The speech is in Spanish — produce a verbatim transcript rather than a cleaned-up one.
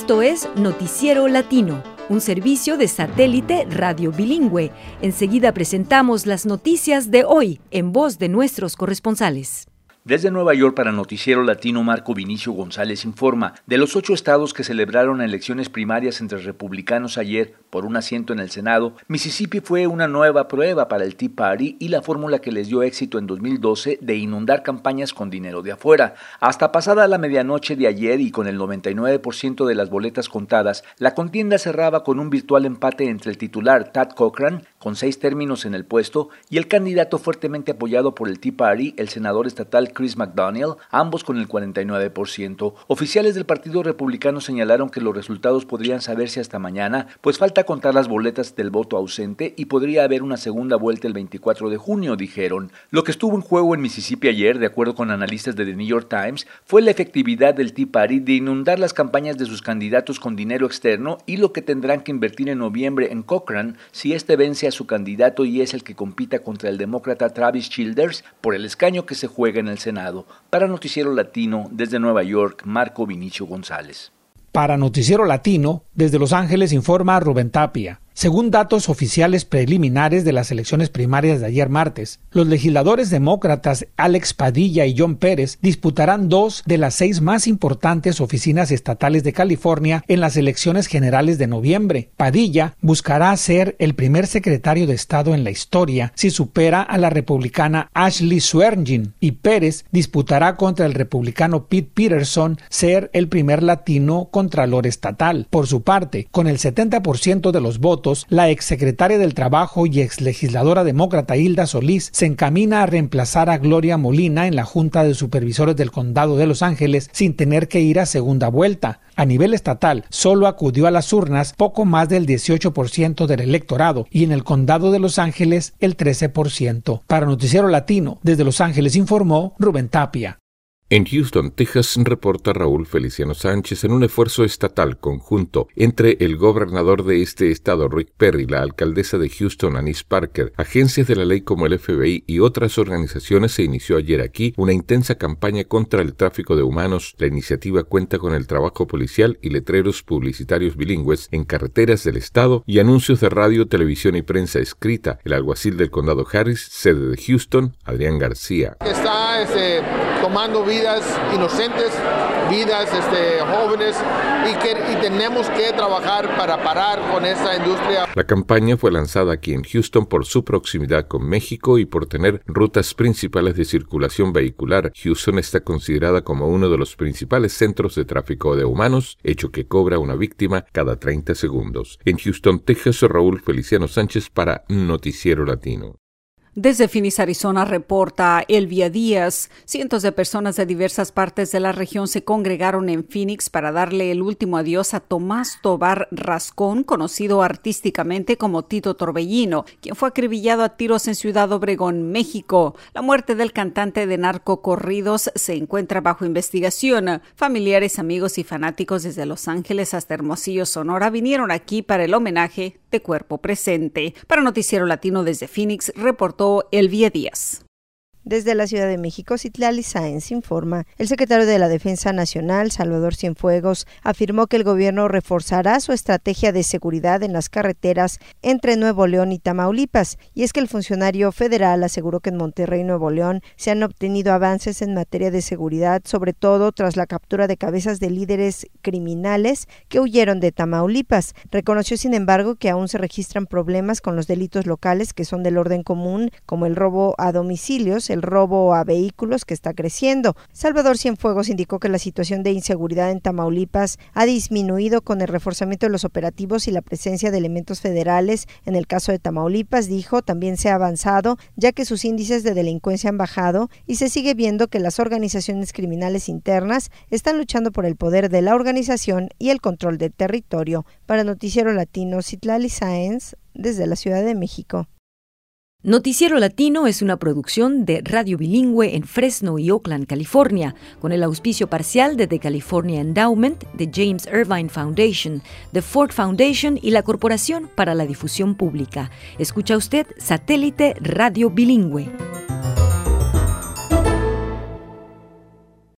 Esto es Noticiero Latino, un servicio de satélite radio bilingüe. Enseguida presentamos las noticias de hoy en voz de nuestros corresponsales. Desde Nueva York para Noticiero Latino, Marco Vinicio González informa. De los ocho estados que celebraron elecciones primarias entre republicanos ayer por un asiento en el Senado, Mississippi fue una nueva prueba para el Tea Party y la fórmula que les dio éxito en dos mil doce de inundar campañas con dinero de afuera. Hasta pasada la medianoche de ayer y con el noventa y nueve por ciento de las boletas contadas, la contienda cerraba con un virtual empate entre el titular Tad Cochran, con seis términos en el puesto, y el candidato fuertemente apoyado por el Tea Party, el senador estatal Chris McDaniel, ambos con el cuarenta y nueve por ciento. Oficiales del Partido Republicano señalaron que los resultados podrían saberse hasta mañana, pues falta contar las boletas del voto ausente y podría haber una segunda vuelta el veinticuatro de junio, dijeron. Lo que estuvo en juego en Mississippi ayer, de acuerdo con analistas de The New York Times, fue la efectividad del Tea Party de inundar las campañas de sus candidatos con dinero externo y lo que tendrán que invertir en noviembre en Cochran si este vence a su candidato y es el que compita contra el demócrata Travis Childers por el escaño que se juega en el Senado. Para Noticiero Latino, desde Nueva York, Marco Vinicio González. Para Noticiero Latino, desde Los Ángeles informa Rubén Tapia. Según datos oficiales preliminares de las elecciones primarias de ayer martes, los legisladores demócratas Alex Padilla y John Pérez disputarán dos de las seis más importantes oficinas estatales de California en las elecciones generales de noviembre. Padilla buscará ser el primer secretario de Estado en la historia si supera a la republicana Ashley Swearengin, y Pérez disputará contra el republicano Pete Peterson ser el primer latino contralor estatal. Por su parte, con el setenta por ciento de los votos, la exsecretaria del Trabajo y exlegisladora demócrata Hilda Solís se encamina a reemplazar a Gloria Molina en la Junta de Supervisores del Condado de Los Ángeles sin tener que ir a segunda vuelta. A nivel estatal, solo acudió a las urnas poco más del dieciocho por ciento del electorado y en el Condado de Los Ángeles el trece por ciento. Para Noticiero Latino, desde Los Ángeles informó Rubén Tapia. En Houston, Texas, reporta Raúl Feliciano Sánchez en un esfuerzo estatal conjunto entre el gobernador de este estado, Rick Perry, la alcaldesa de Houston, Annise Parker, agencias de la ley como el F B I y otras organizaciones. Se inició ayer aquí una intensa campaña contra el tráfico de humanos. La iniciativa cuenta con el trabajo policial y letreros publicitarios bilingües en carreteras del estado y anuncios de radio, televisión y prensa escrita. El alguacil del condado Harris, sede de Houston, Adrián García. Está este, tomando vidas inocentes, vidas este, jóvenes, y, que, y tenemos que trabajar para parar con esta industria. La campaña fue lanzada aquí en Houston por su proximidad con México y por tener rutas principales de circulación vehicular. Houston está considerada como uno de los principales centros de tráfico de humanos, hecho que cobra una víctima cada treinta segundos. En Houston, Texas, Raúl Feliciano Sánchez para Noticiero Latino. Desde Phoenix, Arizona, reporta Elvia Díaz. Cientos de personas de diversas partes de la región se congregaron en Phoenix para darle el último adiós a Tomás Tobar Rascón, conocido artísticamente como Tito Torbellino, quien fue acribillado a tiros en Ciudad Obregón, México. La muerte del cantante de narcocorridos se encuentra bajo investigación. Familiares, amigos y fanáticos desde Los Ángeles hasta Hermosillo, Sonora, vinieron aquí para el homenaje de cuerpo presente. Para Noticiero Latino desde Phoenix, reportó Elvia Díaz. Desde la Ciudad de México, Citlali Sáenz informa. El secretario de la Defensa Nacional, Salvador Cienfuegos, afirmó que el gobierno reforzará su estrategia de seguridad en las carreteras entre Nuevo León y Tamaulipas. Y es que el funcionario federal aseguró que en Monterrey, Nuevo León, se han obtenido avances en materia de seguridad, sobre todo tras la captura de cabezas de líderes criminales que huyeron de Tamaulipas. Reconoció, sin embargo, que aún se registran problemas con los delitos locales que son del orden común, como el robo a domicilios, el robo a vehículos, que está creciendo. Salvador Cienfuegos indicó que la situación de inseguridad en Tamaulipas ha disminuido con el reforzamiento de los operativos y la presencia de elementos federales. En el caso de Tamaulipas, dijo, también se ha avanzado, ya que sus índices de delincuencia han bajado y se sigue viendo que las organizaciones criminales internas están luchando por el poder de la organización y el control del territorio. Para Noticiero Latino, Citlali Sáenz, desde la Ciudad de México. Noticiero Latino es una producción de Radio Bilingüe en Fresno y Oakland, California, con el auspicio parcial de The California Endowment, de James Irvine Foundation, The Ford Foundation y la Corporación para la Difusión Pública. Escucha usted Satélite Radio Bilingüe.